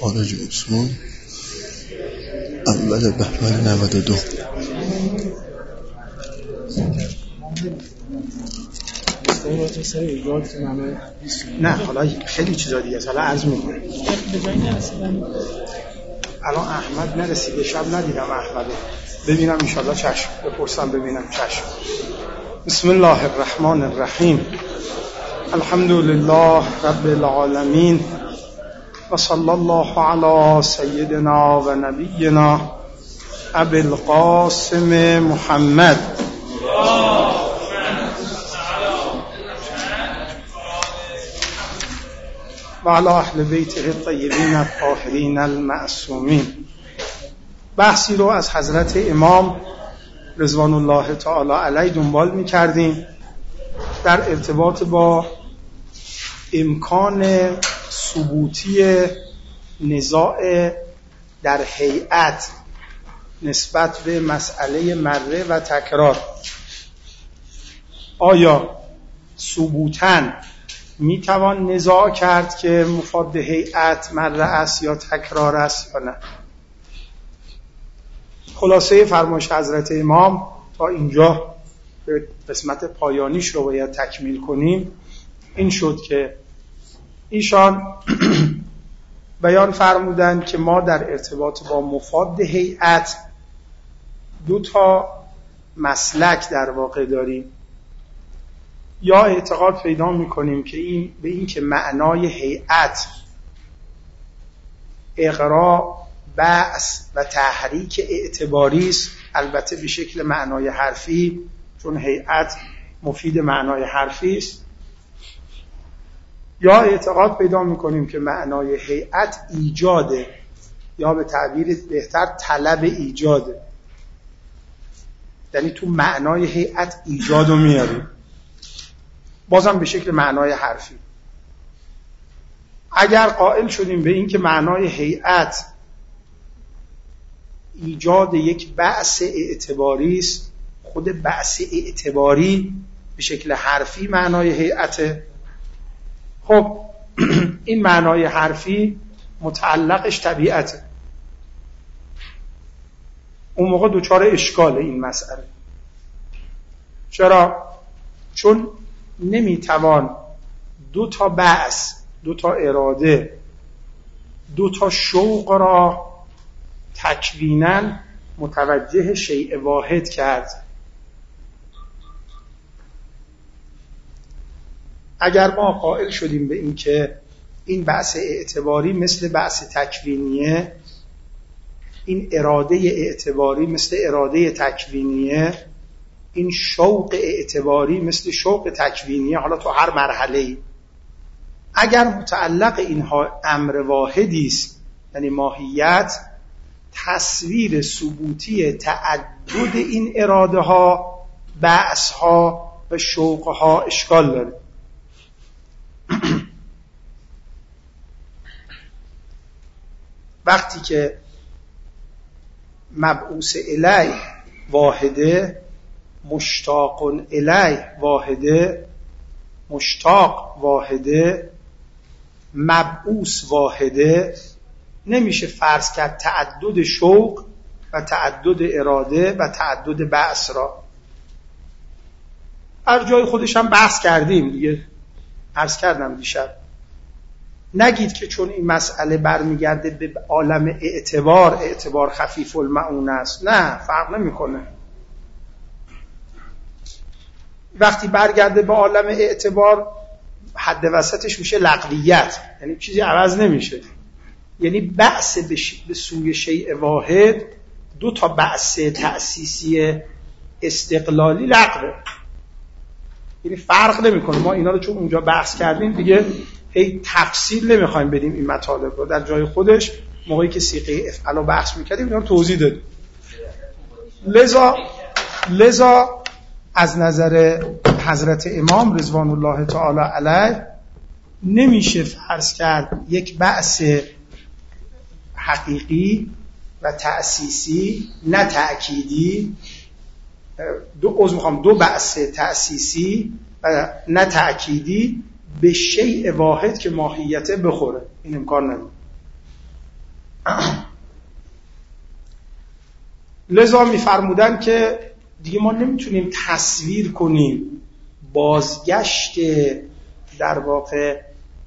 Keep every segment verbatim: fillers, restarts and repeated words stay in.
خارج اصول اول بهمن نود و دو. نه حالا خیلی چیزا دیگه است، حالا عرض میکنم. الان احمد نرسیده، شب ندیدم احمدو، ببینم انشالله چشم، بپرسم ببینم چشم. بسم الله الرحمن الرحیم. الحمد لله رب العالمین و صلی الله علی سیدنا و نبینا ابی القاسم محمد و علی اهل بیته الطیبین الطاهرین المعصومین. بحثی رو از حضرت امام رضوان الله تعالی علیه دنبال می کردیم در ارتباط با امکان ثبوتی نزاع در هیئت نسبت به مسئله مره و تکرار. آیا ثبوتاً می توان نزاع کرد که مفاد هیئت مره است یا تکرار است یا نه؟ خلاصه فرمایش حضرت امام تا اینجا به قسمت پایانیش رو باید تکمیل کنیم. این شد که ایشان بیان فرمودند که ما در ارتباط با مفاد هیئت دو تا مسلک در واقع داریم. یا اعتقاد پیدا می‌کنیم که این به این که معنای هیئت اغراء، بعث و تحریک اعتباری است، البته به شکل معنای حرفی، چون هیئت مفید معنای حرفی است. یا اعتقاد پیدا می‌کنیم که معنای هیئت ایجاده، یا به تعبیر بهتر طلب ایجاده، یعنی تو معنای هیئت ایجادو میاریم، بازم به شکل معنای حرفی. اگر قائل شدیم به این که معنای هیئت ایجاد یک بعث اعتباری است، خود بعث اعتباری به شکل حرفی معنای هیئت، خب این معنای حرفی متعلقش طبیعته. اون موقع دوچار اشکال این مسئله. چرا؟ چون نمیتوان دو تا بعث، دو تا اراده، دو تا شوق را تکویناً متوجه شیء واحد کرد. اگر ما قائل شدیم به این که این بعث اعتباری مثل بعث تکوینیه، این اراده اعتباری مثل اراده تکوینیه، این شوق اعتباری مثل شوق تکوینیه، حالا تو هر مرحله‌ای، اگر متعلق اینها امر واحدی است، یعنی ماهیت، تصویر ثبوتی تعدد این اراده ها، بعث ها و شوق ها اشکال داره. وقتی که مبعوث الیه واحده، مشتاق الیه واحده، مشتاق واحده، مبعوث واحده، نمیشه فرض کرد تعدد شوق و تعدد اراده و تعدد بعث را. هر جای خودش هم بحث کردیم دیگه، عرض کردم دیشب. نگید که چون این مسئله برمیگرده به عالم اعتبار، اعتبار خفیف المعون است. نه، فرق نمیکنه. وقتی برگرده به عالم اعتبار، حد وسطش میشه لغویت، یعنی چیزی عوض نمیشه. یعنی بعث به سوی شیء واحد، دو تا بعث تأسیسی استقلالی لغوه، یعنی فرق نمیکنه. ما اینا رو چون اونجا بحث کردیم دیگه هی تفصیل نمیخوایم بدیم این مطالب رو، در جای خودش موقعی که صیغه افعل رو بحث میکردیم اینا رو توضیح دادیم. لذا لذا از نظر حضرت امام رضوان الله تعالی علیه نمیشه فرض کرد یک بعث حقیقی و تأسیسی، نه تأکیدی، دو عضو میخوام دو بعث تأسیسی و نه تأکیدی به شیء واحد که ماهیته بخوره. این امکان نداره. لذا می‌فرمودن که دیگه ما نمیتونیم تصویر کنیم بازگشت در واقع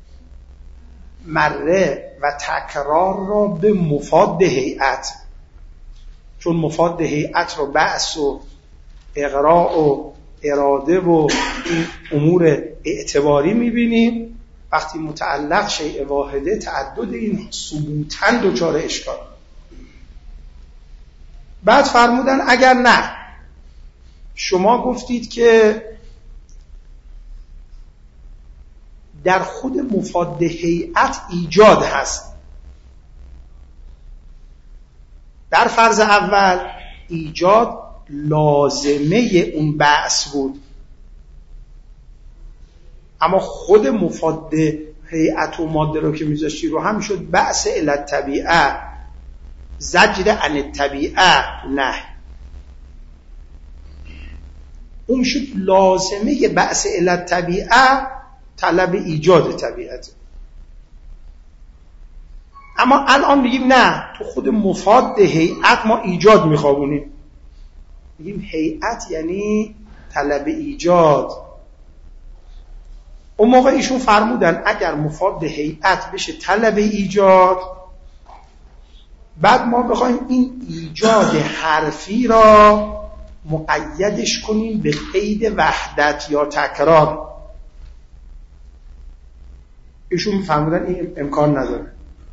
مره و تکرار را به مفاد هیئت، چون مفاد هیئت رو بعث و اقراء و اراده و این امور اعتباری میبینیم. وقتی متعلق شیء واحده تعدد این ثبوتاً دچار اشکال. بعد فرمودن اگر نه شما گفتید که در خود مفاد هیئت ایجاد هست، در فرض اول ایجاد لازمه اون بعث بود، اما خود مفاد هیئت و ماده رو که میذاشتی رو هم شد بعث الی الطبیعه، زجر عن الطبیعه، نه اون شد لازمه بعث الی الطبیعه، طلب ایجاد طبیعت. اما الان میگیم نه، تو خود مفاد هیئت ما ایجاد میخوابونیم، میگیم هیئت یعنی طلب ایجاد. اون موقع ایشون فرمودن اگر مفاد هیئت بشه طلب ایجاد، بعد ما بخوایم این ایجاد حرفی را مقیدش کنیم به قید وحدت یا تکرار. ایشون فرمودن این امکان نداره.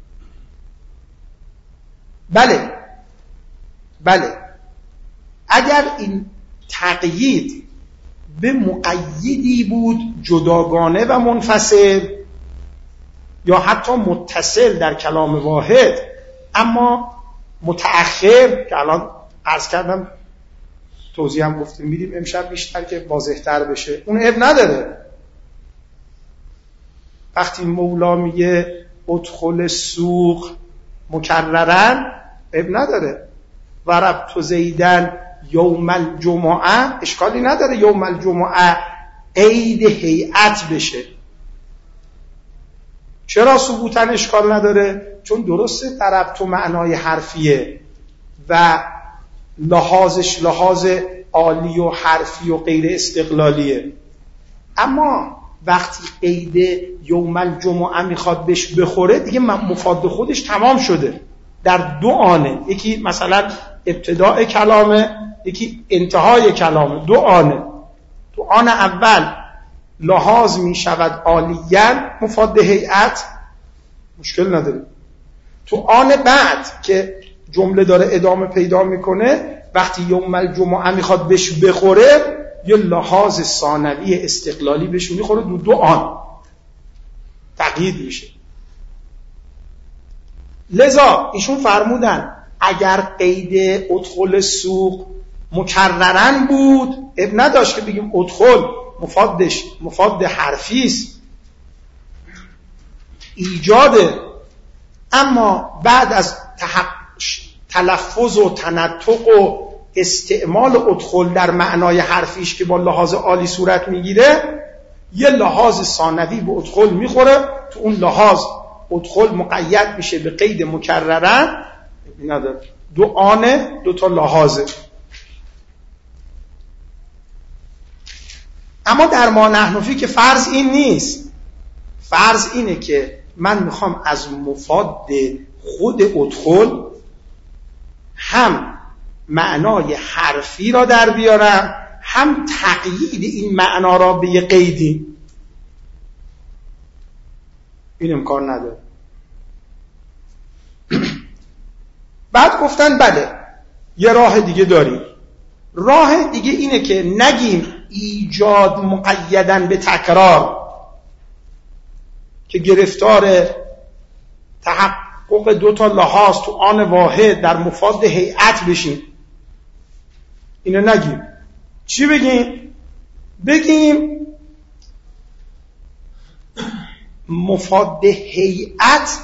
بله بله اگر این تقیید به مقیدی بود جداگانه و منفصل یا حتی متصل در کلام واحد اما متأخر، که الان عرض کردم توضیح هم گفتیم میدیم امشب بیشتر که واضح‌تر بشه، اون عیب نداره. وقتی مولا میگه ادخل سوق مکررن عیب نداره. وربط زیدن یوم الجمعه، اشکالی نداره یوم الجمعه عید هیئت بشه. چرا ثبوتاً اشکال نداره؟ چون درسته ضربت و معنای حرفیه و لحاظش لحاظ عالی و حرفی و غیر استقلالیه، اما وقتی قید یوم الجمعه میخواد بهش بخوره دیگه مفاد خودش تمام شده در دو آنه، یکی مثلا ابتداء کلامه یکی انتهای کلامه، دو آنه. تو آن اول لحاظ میشود عالیاً مفاد هیئت، مشکل نداره. تو آن بعد که جمله داره ادامه پیدا میکنه وقتی یوم الجمعه میخواد بهش بخوره یه لحاظ ثانوی استقلالی بهش میخوره، دو دو آن تقیید میشه. لذا ایشون فرمودن اگر قید ادخل سوق مکررن بود اب نداشت که بگیم ادخل مفادش مفاد حرفی است، ایجاده، اما بعد از تلفظ و تنطق و استعمال ادخل در معنای حرفیش که با لحاظ عالی صورت میگیره یه لحاظ ثانوی به ادخل میخوره، تو اون لحاظ ادخل مقید میشه به قید مکررن، نداره دو آنه دو تا لحاظه. اما در ما نحنفی که فرض این نیست، فرض اینه که من میخوام از مفاد خود ادخل هم معنای حرفی را در بیارم هم تقیید این معنا را به یه قیدی. این امکان نداره. بعد گفتن بله یه راه دیگه داریم. راه دیگه اینه که نگیم ایجاد مقیدن به تکرار که گرفتار تحقق دو تا لحاظ تو آن واحد در مفاد هیئت بشیم. اینو نگیم. چی بگیم؟ بگیم مفاد هیئت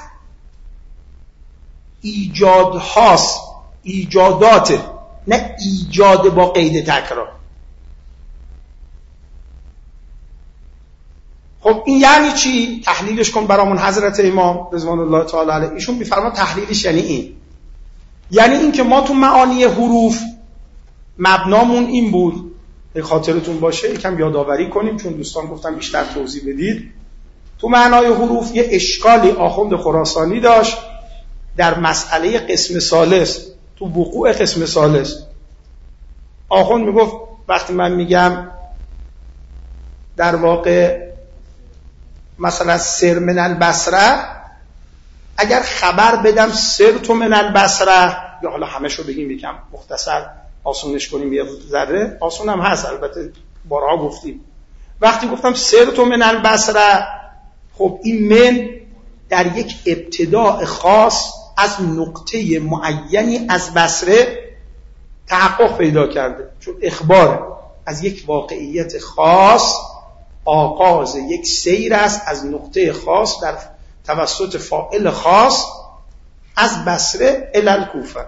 ایجاد هاست، ایجاداته، نه ایجاد با قید تکرار. خب این یعنی چی؟ تحلیلش کن برامون حضرت امام رضوان الله تعالی علیه. ایشون میفرما تحلیلش یعنی این، یعنی این که ما تو معانی حروف مبنامون این بود، به خاطرتون باشه یکم یادآوری کنیم چون دوستان گفتم بیشتر توضیح بدید. تو معنای حروف یه اشکالی آخوند خراسانی داشت در مسئله قسم ثالث، تو وقوع قسم ثالث. آخوند میگفت وقتی من میگم در واقع مثلا سر من البصره، اگر خبر بدم سر تو من البصره، یا حالا همه شو بگیم یکم مختصر آسونش کنیم یه ذره، آسون هم هست البته بارها گفتیم. وقتی گفتم سر تو من البصره، خب این من در یک ابتداء خاص از نقطه معینی از بصره تحقق پیدا کرده، چون اخبار از یک واقعیت خاص، آغاز یک سیر است از نقطه خاص در توسط فاعل خاص از بصره الی الکوفه.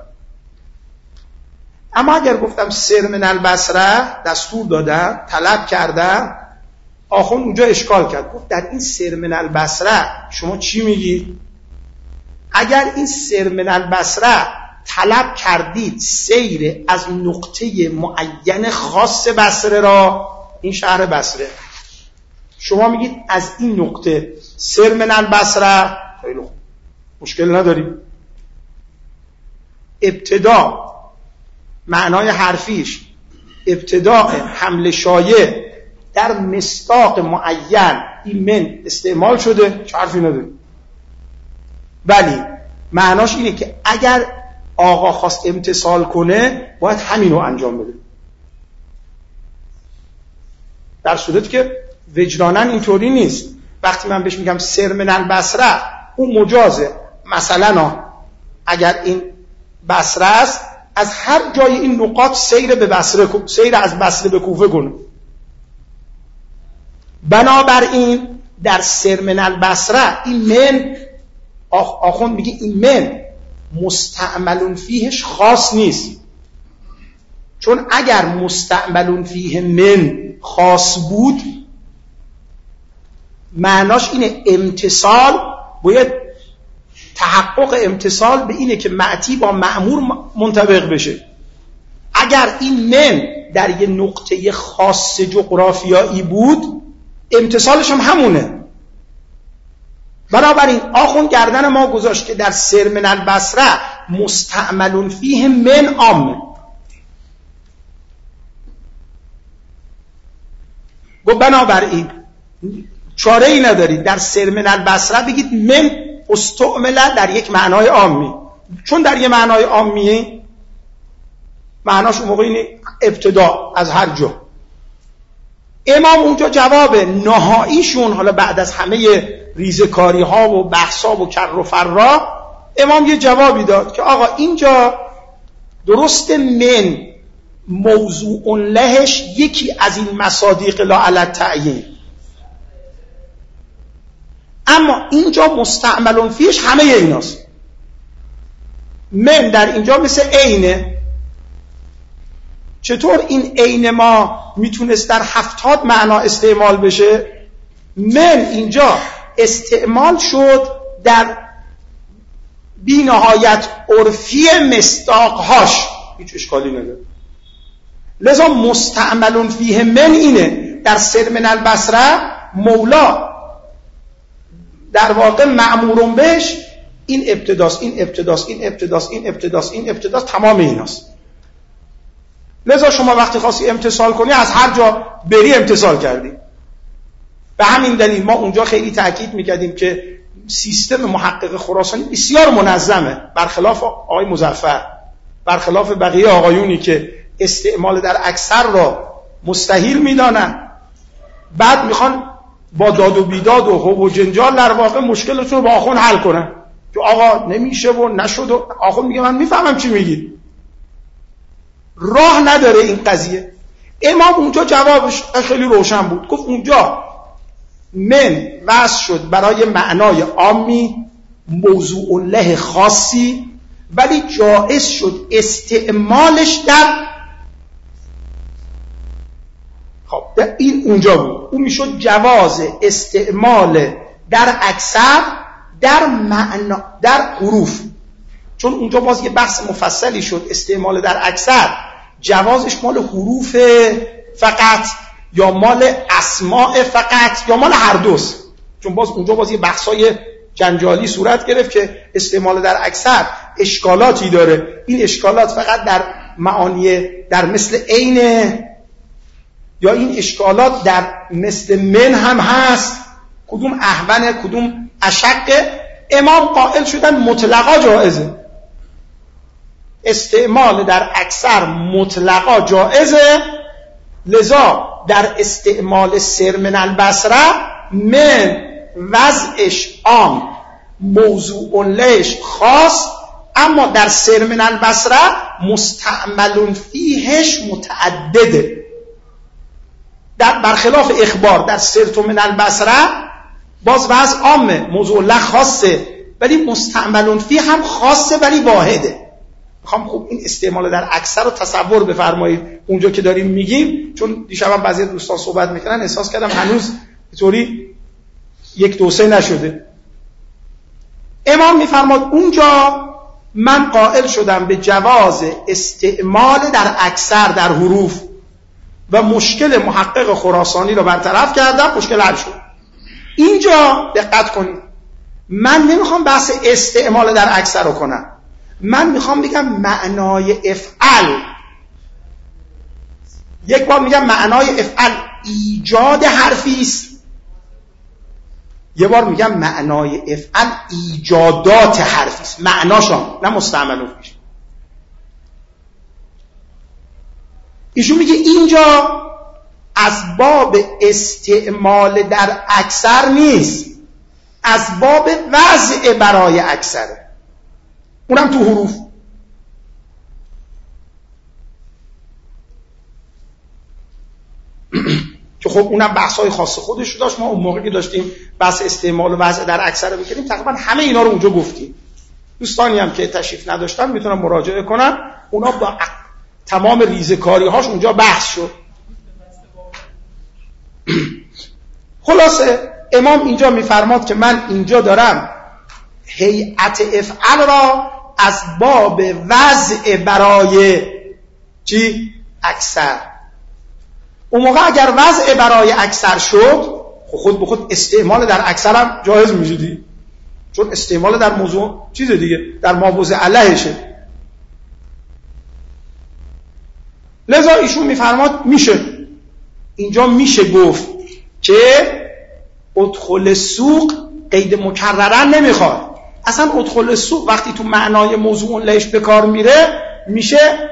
اما اگر گفتم سر من البصره، دستور دادم، طلب کردم، آخوند اونجا اشکال کرد، گفت در این سر من البصره شما چی میگید؟ اگر این سر من البصره طلب کردید سیر از نقطه معین خاص بصره را، این شهر بصره، شما میگید از این نقطه سر من البصره، خیلی خوب، مشکل نداریم. ابتدا معنای حرفیش ابتداء حمل شایع در مصداق معین این من استعمال شده، چه حرفی نداریم. ولی معناش اینه که اگر آقا خواست امتثال کنه باید همین رو انجام بده، در صورتی که وجداناً اینطوری نیست. وقتی من بهش میگم سر من البصره، اون مجازه. مثلا اگر این بصره است، از هر جای این نقاط سیر به بصره، سیر از بصره به کوفه کنه. بنابراین در سر من البصره این من، آخوند میگه این من مستعملون فیهش خاص نیست، چون اگر مستعملون فیه من خاص بود معناش اینه امتصال، باید تحقق امتصال به اینه که معتی با مأمور منطبق بشه. اگر این من در یه نقطه خاص جغرافیایی بود امتصالش هم همونه. بنابراین آخوند گردن ما گذاشت که در سر من البصره مستعملون فیه من عامه. گفت بنابراین چاره ای ندارید در سر من البصره بگید من استعمله در یک معنای عامی، چون در یک معنای عامی معناش اون موقع اینه ابتدا از هر جا. امام اونجا جواب نهاییشون، حالا بعد از همه ریزکاری ها و بحث ها و کر و فرا، امام یه جوابی داد که آقا اینجا درست من موضوع لهش یکی از این مصادیق لا علی التعیین، اما اینجا مستعملون فیش همه ایناست. من در اینجا مثل عینه. چطور این عین ما میتونست در هفتاد معنا استعمال بشه؟ من اینجا استعمال شد در بی نهایت عرفی مصداقهاش، هیچ اشکالی نداره. لذا مستعملون فیه من اینه در سر من البصره مولا در واقع مأمورون بهش این ابتداست، این ابتداست، این ابتداست، این ابتداست، این ابتداست، تمام ایناست. لذا شما وقتی خواستی امتثال کنی از هر جا بری امتثال کردی. به همین دلیل ما اونجا خیلی تأکید میکردیم که سیستم محقق خراسانی بسیار منظمه، برخلاف آقای مظفر، برخلاف بقیه آقایونی که استعمال در اکثر را مستحیل میدانن، بعد میخوان با داد و بیداد و حب و جنجال در واقع مشکلتون رو با آخوند حل کنن که آقا نمیشه و نشد و آخوند میگه من میفهمم چی میگید. راه نداره این قضیه. امام اونجا جوابش خیلی روشن بود، گفت اونجا من وضع شد برای معنای عامی موضوع له خاصی، ولی جائز شد استعمالش در خب این اونجا بود. اون میشد جواز استعمال در اکثر در معنا در حروف، چون اونجا باز یه بحث مفصلی شد استعمال در اکثر جوازش مال حروف فقط یا مال اسماء فقط یا مال هر دوست، چون باز اونجا باز یه بحثای جنجالی صورت گرفت که استعمال در اکثر اشکالاتی داره. این اشکالات فقط در معانی در مثل عین یا این اشکالات در مثل من هم هست، کدوم احون کدوم اشق. امام قائل شدن مطلقا جائزه، استعمال در اکثر مطلقا جائزه، لذا در استعمال سر من البصره من وضعش عام موضوع لهش خاص، اما در سر من البصره مستعمل فیهش متعدده. در برخلاف اخبار در سرت من البصره باز وضع عامه موضوع له خاصه، ولی مستعمل فیه هم خاصه ولی واحده. میخوام خوب این استعمال در اکثر رو تصور بفرمایید اونجا که داریم میگیم، چون دیشب هم بعضی دوستان صحبت میکنن احساس کردم هنوز اینطوری یک دو سه نشده. امام میفرماد اونجا من قائل شدم به جواز استعمال در اکثر در حروف و مشکل محقق خراسانی رو برطرف کردم، مشکل حل شد. اینجا دقت کنید، من نمیخوام بحث استعمال در اکثر رو کنم، من میخوام بگم معنای افعل. یک بار میگم معنای افعل ایجاد حرفی است، یه بار میگم معنای افعل ایجادات حرفی است، معناشان نه مستعمل فیش. ایشون میگه اینجا از باب استعمال در اکثر نیست، از باب وضع برای اکثره، اونم تو حروف. که خب اونم بحث‌های خاص خودش داشت. ما اون موقعی که داشتیم بحث استعمال و وضع در اکثر می‌کردیم تقریبا همه اینا رو اونجا گفتیم. دوستانی هم که تشریف نداشتن میتونن مراجعه کنن، اونا با تمام ریزکاری‌هاش اونجا بحث شد. خلاصه امام اینجا میفرماد که من اینجا دارم هیئت افعل را از باب وضع برای چی؟ اکثر. اون موقع اگر وضع برای اکثر شد خود به خود استعمال در اکثر هم جایز میشدی، چون استعمال در موضوع چیز دیگه در مابوضع علیهشه. لذا ایشون میفرماد میشه اینجا میشه گفت که ادخل سوق قید مکررن نمیخواد. اصلا ادخل سوق وقتی تو معنای موضوع لهش به کار میره میشه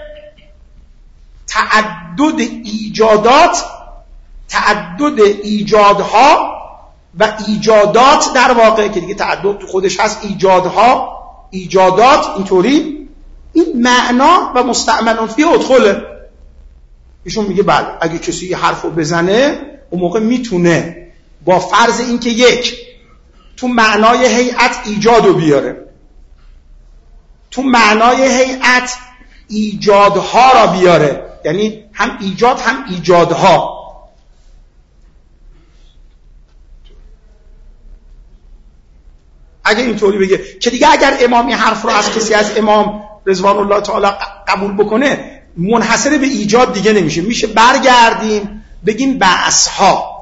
تعدد ایجادات، تعدد ایجادها و ایجادات در واقع که دیگه تعدد تو خودش هست، ایجادها ایجادات، اینطوری این معنا و مستعمل فیه ادخله. ایشون میگه بله اگه کسی یه حرفو بزنه اون موقع میتونه با فرض این که یک تو معنای هیئت ایجادو بیاره، تو معنای هیئت ایجادها را بیاره، یعنی هم ایجاد هم ایجادها. اگه اینطوری بگه که دیگه اگر امام این حرف رو از کسی از امام رضوان الله تعالی قبول بکنه منحصر به ایجاد دیگه نمیشه، میشه برگردیم بگیم بعثها،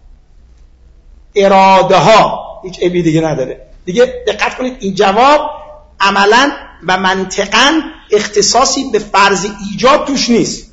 اراده ها، هیچ عیبی دیگه نداره. دیگه دقت کنید این جواب عملاً و منطقاً اختصاصی به فرض ایجاد توش نیست.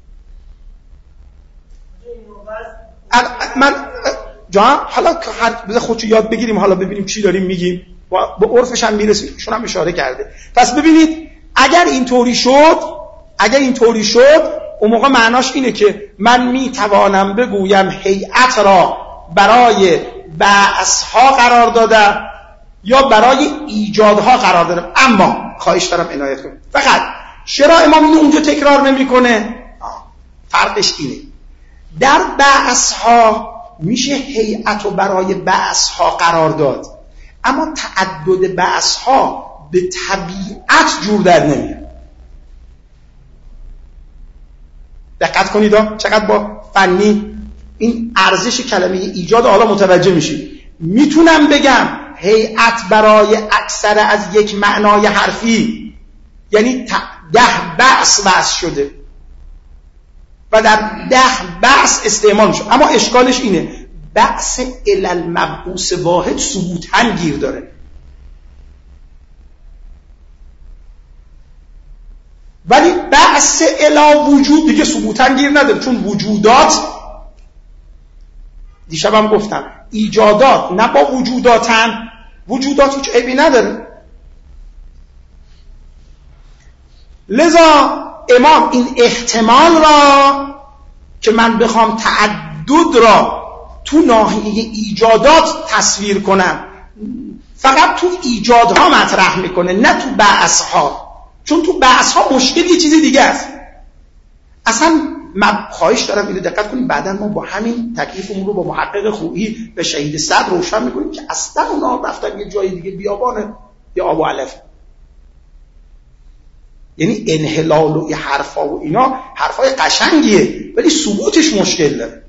من جان حالا هر خودشو یاد بگیریم، حالا ببینیم چی داریم میگیم، به عرفش هم میرسیم، ایشون هم اشاره کرده. پس ببینید اگر اینطوری شد، اگر اینطوری شد اون موقع معناش اینه که من میتوانم بگویم هیئت را برای بعثها قرار دادم یا برای ایجادها قرار دادم. اما خواهش دارم عنایت کنید، فقط چرا امام اینو اونجا تکرار نمیکنه؟ فرقش اینه در بعثها میشه هیئت رو برای بعثها قرار داد، اما تعدد بعثها به طبیعت جور در نمیاد. دقت کنید چقدر با فنی این ارزش کلمه ایجاد حالا متوجه میشید. میتونم بگم هیئت برای اکثر از یک معنای حرفی یعنی ده بحث بحث شده و در ده بحث استعمال میشه، اما اشکالش اینه بحث علل مبعوث واحد ثبوتاً گیر داره. ولی بحث الا وجود دیگه ثبوتاً گیر نداره، چون وجودات دیشبم گفتم ایجادات نه با وجوداتن، وجودات هیچ عیبی نداره. لذا امام این احتمال را که من بخوام تعدد را تو ناحیه ایجادات تصویر کنم فقط تو ایجادها مطرح میکنه نه تو بحثها، چون تو بحثها مشکل یه چیزی دیگه است. اصلا من خواهش دارم اینو دقت کنیم، بعدا ما با همین تکلیفمون رو با محقق خویی به شهید صدر روشن میکنیم که اصلا اونا رفتن یه جای دیگه بیابانه یا آب و علف. یعنی انحلال و حرفا و اینا حرفای قشنگیه ولی ثبوتش مشکل داره.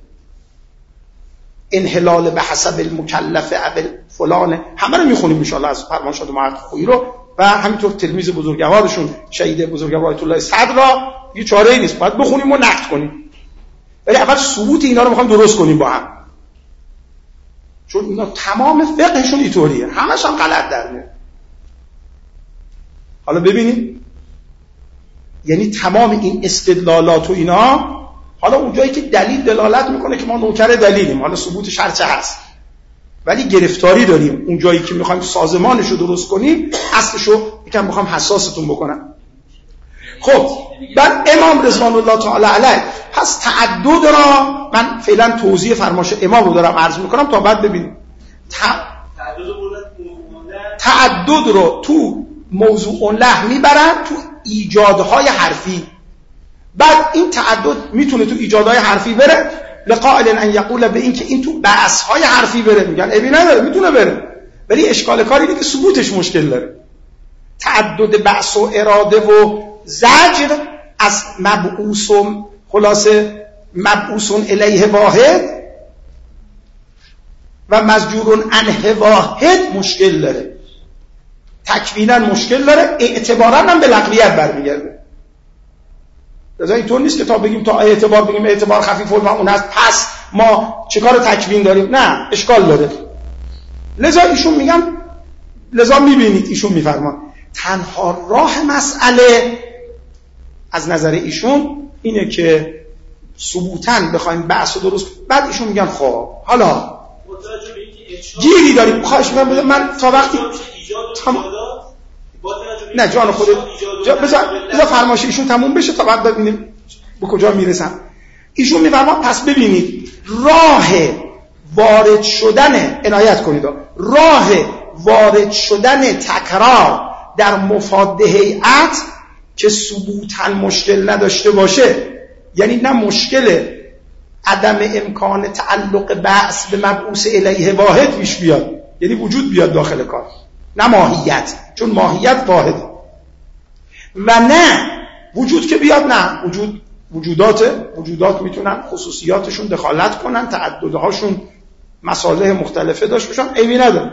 انحلال به حسب المکلف ابل فلانه، همه رو میخونیم ان شاءالله از فرمایشات محقق خویی رو و همینطور تلمیذ بزرگوارشون شهید بزرگوار آیت الله صدر را یه چاره‌ای نیست، باید بخونیم و نقد کنیم. ولی اول ثبوت اینا رو میخوام درست کنیم با هم، چون اینا تمام فقهشون اینطوریه، همش هم غلط در میاد. حالا ببینید، یعنی تمام این استدلالات و اینا، حالا اونجایی که دلیل دلالت میکنه که ما نوکر دلیلیم، حالا ثبوت شرطه هست، ولی گرفتاری داریم اونجایی که میخوایم سازمانش رو درست کنیم، اصلشو یکم میخوام حساستون بکنم. خب بعد امام رضوان الله تعالی علیه پس تعدد را من فعلا توضیح فرمایش امام رو دارم عرض میکنم تا بعد ببینیم. تعدد رو تو موضوع له میبرن تو ایجادهای حرفی. بعد این تعدد میتونه تو ایجادهای حرفی بره، لقائل ان یقول به این که این تو بحث‌های حرفی بره، میگن ابی نداره میتونه بره، ولی اشکال کاری اینه که ثبوتش مشکل داره. تعدد بحث و اراده و زجر از مبعوث و خلاصه مبعوث الیه واحد و مزجور عنه واحد مشکل داره، تکوینا مشکل داره، اعتبارا هم به لغویت برمیگرده. لذا اینطور نیست که تا بگیم تا اعتبار بگیم اعتبار خفیف المعون است پس ما چه کار تکوین داریم، نه، اشکال داره. لذا ایشون میگن، لذا میبینید ایشون میفرمان تنها راه مسئله از نظر ایشون اینه که ثبوتاً بخوایم بحث رو درست، بعد ایشون میگن خب حالا گیری داریم، خواهش میکنم بذار من تا وقتی تم... نه جان خودت جا... بذار بذار فرمایش ایشون تموم بشه تا بعد ببینیم به کجا میرسم. ایشون میفرما پس ببینید راه وارد شدن، عنایت کنید، راه وارد شدن تکرار در مفاد هیئت که ثبوتاً مشکل نداشته باشه، یعنی نه مشکل عدم امکان تعلق بحث به مبعوث الیه واحد پیش بیاد، یعنی وجود بیاد داخل کار، نه ماهیت، چون ماهیت واحد، و نه وجود که بیاد، نه وجود وجودات وجودات میتونن خصوصیاتشون دخالت کنن، تعددهاشون مصالح مختلفه داشت باشن، عیبی نداره.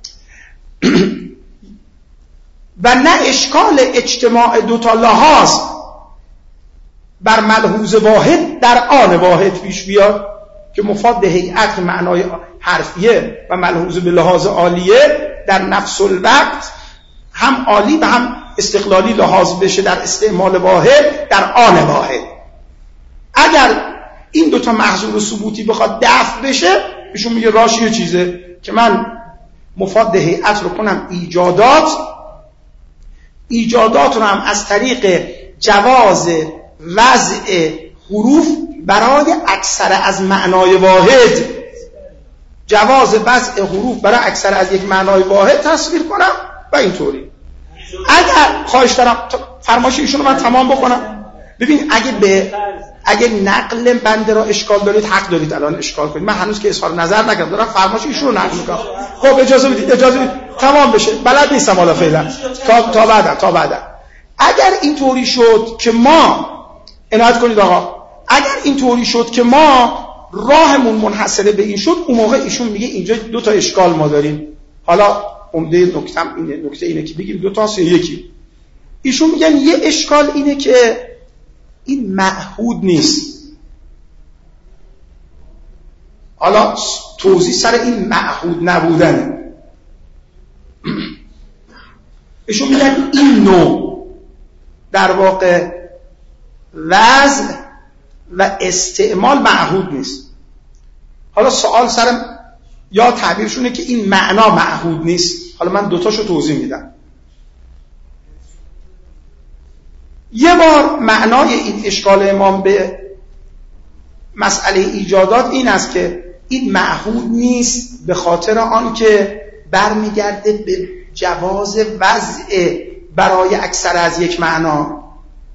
و نه اشکال اجتماع دوتا لحاظ بر ملحوظ واحد در آن واحد پیش بیاد که مفاد هیئت معنای حرفیه و ملحوظ به لحاظ عالیه در نفس الوقت هم عالی و هم استقلالی لحاظ بشه در استعمال واحد در آن واحد. اگر این دوتا محظور ثبوتی بخواد دفع بشه، ایشون میگه راش یه چیزه که من مفاد هیئت رو کنم ایجادات، ایجادات رو هم از طریق جواز وضع حروف برای اکثر از معنای واحد، جواز وضع حروف برای اکثر از یک معنای واحد تصویر کنم و اینطوری. اگر خواهش دارم فرمایش ایشون رو من تمام بکنم. ببین اگه به اگه نقل بنده را اشکال دارید حق دارید الان اشکال کنید، من هنوز که اظهار نظر نکردم دارم فرمایش ایشون رو نقل میکنم. خب اجازه بدید اجازه بدید تمام بشه، بلد نیستم حالا فعلا تا تا بعدا تا بعدا. اگر اینطوری شد که ما عنایت کنید آقا، اگر اینطوری شد که ما راهمون منحصره به این شد، اون موقع ایشون میگه اینجا دو تا اشکال ما داریم. حالا عمده نکتم اینه، نکته اینه که بگیم دو تاست یا یکی. ایشون میگن یه اشکال اینه که این معهود نیست. حالا توضیح سر این معهود نبودنه. ایشون میگن این نوع در واقع وضع و استعمال معهود نیست. حالا سوال سر یا تعبیرشونه که این معنا معهود نیست. حالا من دوتاشو توضیح میدم. یه بار معنای این اشکال امام به مسئله ایجادات این است که این معهود نیست به خاطر آن که برمیگرده به جواز وضع برای اکثر از یک معنا،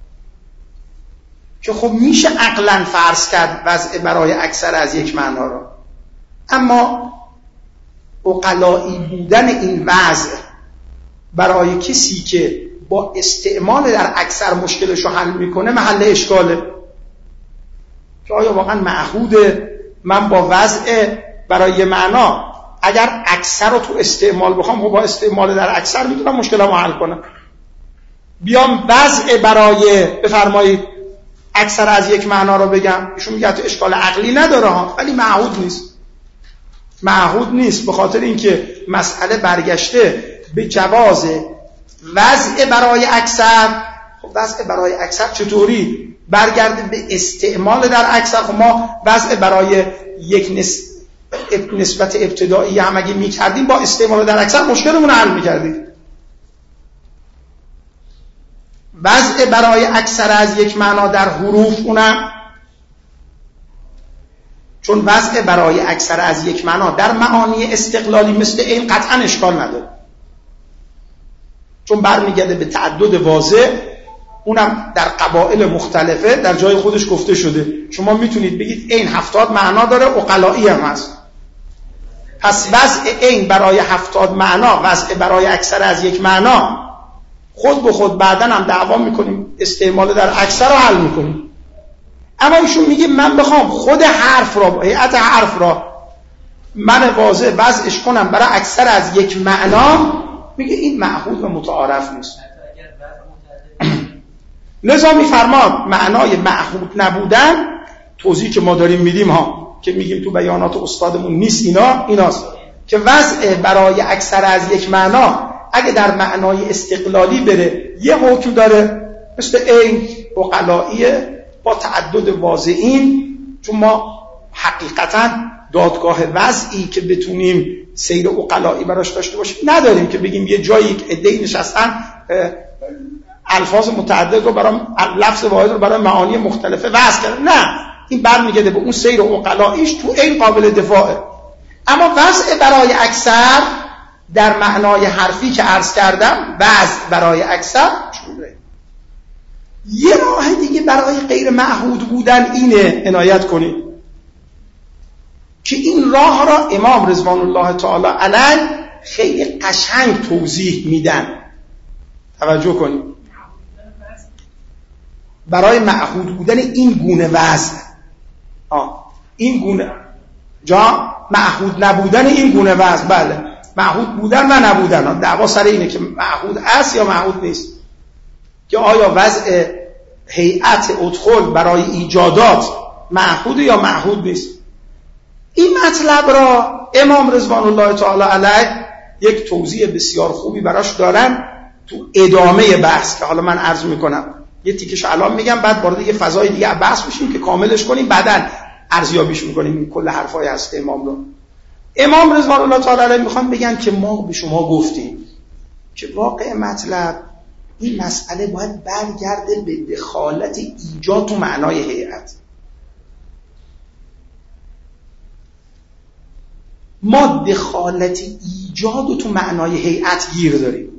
که خب میشه عقلاً فرض کرد وضع برای اکثر از یک معنا را، اما عقلایی بودن این وضع برای کسی که با استعمال در اکثر مشکلش رو حل میکنه محل اشکاله. که آیا واقعا معهوده من با وضع برای معنا اگر اکثر رو تو استعمال بخوام خب با استعمال در اکثر میتونم مشکلمو حل کنم، بیام وضع برای بفرمایید اکثر از یک معنا رو بگم، ایشون میگه تو اشکال عقلی نداره ها، ولی معهود نیست. معهود نیست به خاطر اینکه مسئله برگشته به جواز وضع برای اکثر. خب وضع برای اکثر چطوری برگرده به استعمال در اکثر؟ خب ما وضع برای یک نس... نسبت ابتدایی هم اگه میکردیم با استعمال در اکثر مشکلمون حل میکردیم. وضع برای اکثر از یک معنا در حروف اونم، چون وضع برای اکثر از یک معنا در معانی استقلالی مثل این قطعا اشکال نداره، چون برمیگرده به تعدد واضح، اونم در قبائل مختلفه در جای خودش گفته شده. شما میتونید بگید این هفتاد معنا داره، عقلائی هم هست. پس وضع این برای هفتاد معنا وضع برای اکثر از یک معنا، خود به خود بعداً هم دعوا میکنیم استعمال در اکثر رو حل میکنیم. اما ایشون میگه من بخوام خود حرف را، هیئت حرف را من واضح وضعش کنم برای اکثر از یک معنا، میگه این معهود و متعارف نیست. لذا میفرماد معنای معهود نبودن، توضیحی که ما داریم میدیم ها، که میگیم تو بیانات استادمون نیست، اینا ایناست که وضع برای اکثر از یک معنا اگه در معنای استقلالی بره یه حکم داره مثل این عقلائیه با تعدد واضحین، چون ما حقیقتا دادگاه وضعی که بتونیم سیر عقلائی براش داشته باشیم نداریم، که بگیم یه جایی که عده‌ای نشستن الفاظ متعدد رو برای لفظ واحد رو برای معانی مختلفه وضع کردن. نه، این برمیگرده به اون سیر عقلائیش، تو این قابل دفاعه. اما وضع برای اکثر در معنای حرفی که عرض کردم، وضع برای اکثر چونه. یه راه دیگه برای غیر معهود بودن اینه، عنایت کنید که این راه را امام رضوان الله تعالی علیه خیلی قشنگ توضیح میدن. توجه کنید، برای معهود بودن این گونه وضع، آه این گونه جا معهود نبودن این گونه وضع، بله معهود بودن و نبودن، دعوا سر اینه که معهود است یا معهود نیست، که آیا وضع هیئت ادخل برای ایجادات معهود یا معهود نیست. این مطلب را امام رضوان الله تعالی علیه یک توضیح بسیار خوبی براش دارن تو ادامه بحث، که حالا من عرض میکنم یه تیکش الان میگم، بعد وارد یه فضای دیگه بحث بشیم که کاملش کنیم، بعداً ارزیابیش میکنیم کل حرفای هست امام رو. امام رضوان الله تعالی علیه میخوان بگن که ما به شما گفتیم که واقع مطلب این مسئله باید برگرده به دخالت ایجاد تو معنای هیئت. ما دخالت ایجاد و تو معنای هیئت گیر داریم.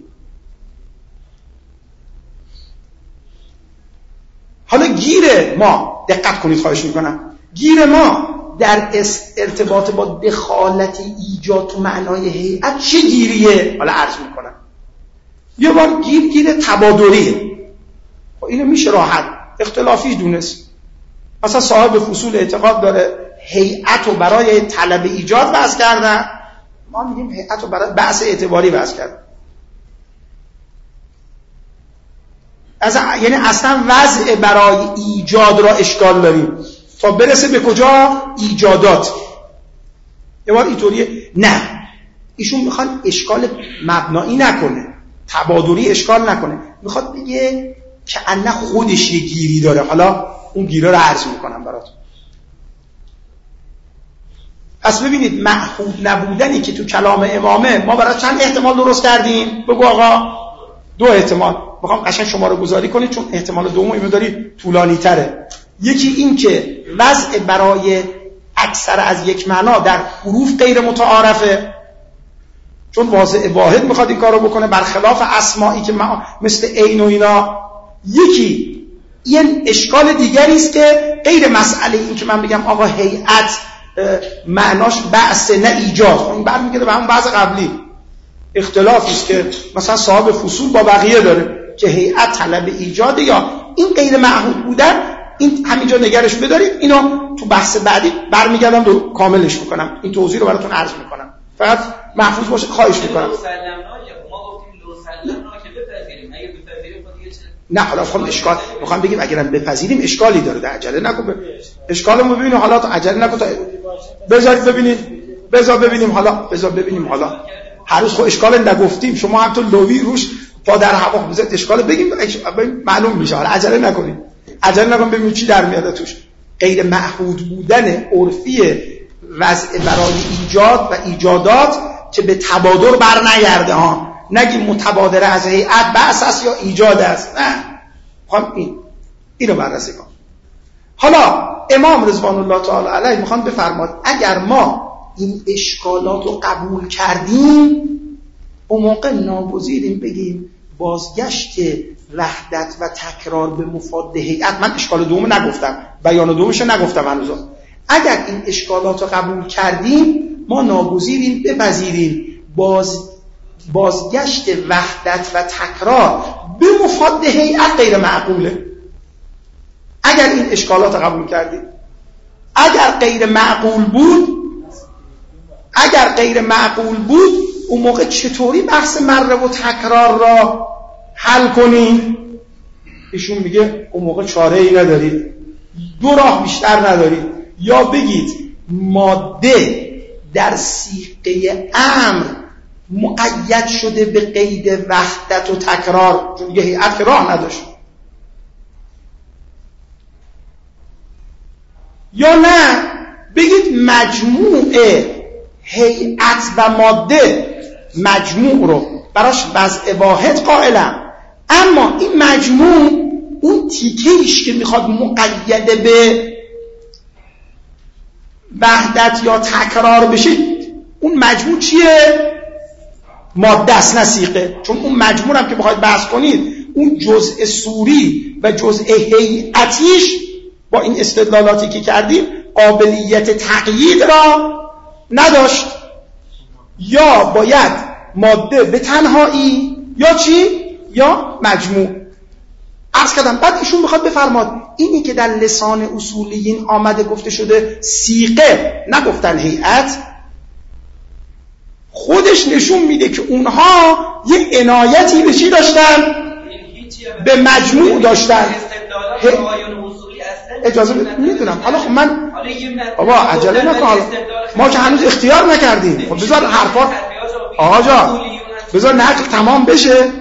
حالا گیر ما، دقت کنید خواهش میکنم، گیر ما در ارتباط با دخالت ایجاد تو معنای هیئت چه گیریه؟ حالا عرض میکنم. یه بار گیر گیر تبادریه. خب اینو میشه راحت اختلافی دونست. مثلا صاحب فصول اعتقاد داره هیئت رو برای طلب ایجاد وضع کردن، ما میگیم هیئت رو برای بحث اعتباری وضع کردن. از یعنی اصلا وضع برای ایجاد را اشکال داریم تا برسه به کجا؟ ایجادات. یه بار اینطوریه. نه، ایشون میخوان اشکال مبنایی نکنه، تبادلی اشکال نکنه، میخواد بگه که انه خودش یه گیری داره. حالا اون گیره رو عرض میکنم براتون. پس ببینید معهود نبودنی که تو کلام امامه ما برای چند احتمال درست کردیم؟ بگو آقا. دو احتمال. میخوام قشنگ شماره گذاری کنید چون احتمال دوم این مقداری طولانی تره. یکی این که وضع برای اکثر از یک معنا در حروف غیر متعارفه، چون واضع واحد میخواد این کارو بکنه، برخلاف اسمایی که مثل عین و اینا. یکی این اشکال دیگری است که غیر مسئله این که من بگم آقا هیئت معناش بعث نه ایجاد، اون برمیگرده به همون بحث قبلی. اختلافی است که مثلا صاحب فصول با بقیه داره که هیئت طلب ایجاد یا این غیر معهود بودن. این همینجا نگرش بدارید، اینو تو بحث بعدی برمیگردم دو کاملش میکنم، این توضیح رو براتون عرض میکنم، فقط محفوظ باشه. خواهش میکنم. ما گفتیم لو سلمنا که بپذیریم، اگه بپذیریم خود دیگه چه؟ نه حالا خب اشکال میخوام بگیم اگرم بپذیریم اشکالی داره، در عجله نکن. اشکالمو ببینید حالا، تا عجله نکن، تا بذارید ببینید، بذار ببینیم حالا، بذار ببینیم حالا. هر روز خب اشکال نگفتیم، شما هم تو لوی روش پا در هوا بذارید اشکال بگیم معلوم میشه. حالا عجله نکنید، عجله نکن ببینید چی در میاد توش. غیر معهود بودن عرفی وضع برای ایجاد و ایجادات که به تبادر بر نگرده ها. نگیم متبادره از هیئت بحث است یا ایجاد است، نه. میخوام این اینو بررسی کنم. حالا امام رضوان الله تعالی علیه میخوان بفرماد اگر ما این اشکالات رو قبول کردیم، اون موقع ناگزیریم بگیم بازگشت وحدت و تکرار به مفاد هیئت. من اشکال دوم نگفتم، بیان دومش نگفتم هنوز. اگر این اشکالات رو قبول کردیم، ما ناگزیریم بپذیریم باز بازگشت وحدت و تکرار به مفاد هیئت غیر معقوله. اگر این اشکالات رو قبول کردیم، اگر غیر معقول بود، اگر غیر معقول بود اون موقع چطوری بحث مره و تکرار را حل کنیم؟ ایشون میگه اون موقع چاره ای ندارید، دو راه بیشتر ندارید. یا بگید ماده در صیغه امر مقید شده به قید وحدت و تکرار، چون دیگه هیئت که راه نداشت. یا نه بگید مجموع هیئت و ماده مجموع رو براش وضع واحد قائلم، اما این مجموع اون تیکه‌ایش که میخواد مقید به وحدت یا تکرار بشه، اون مجموع چیه؟ ماده است نه صیغه. چون اون مجموع هم که بخواید بحث کنید، اون جزء صوری و جزء هیئتیش با این استدلالاتی که کردیم قابلیت تقیید را نداشت. یا باید ماده به تنهایی، یا چی؟ یا مجموع. عرض کردم. بعد ایشون میخواد بفرماد اینی که در لسان اصولیین آمده گفته شده صیغه، نگفتن هیئت، خودش نشون میده که اونها یه عنایتی به چی داشتن؟ به مجموع داشتن. اجازه میدونم. حالا خب من بابا عجله نکن، ما که هنوز اختیار نکردیم. خب بذار حرفا آقا جان، بذار نقل تمام بشه.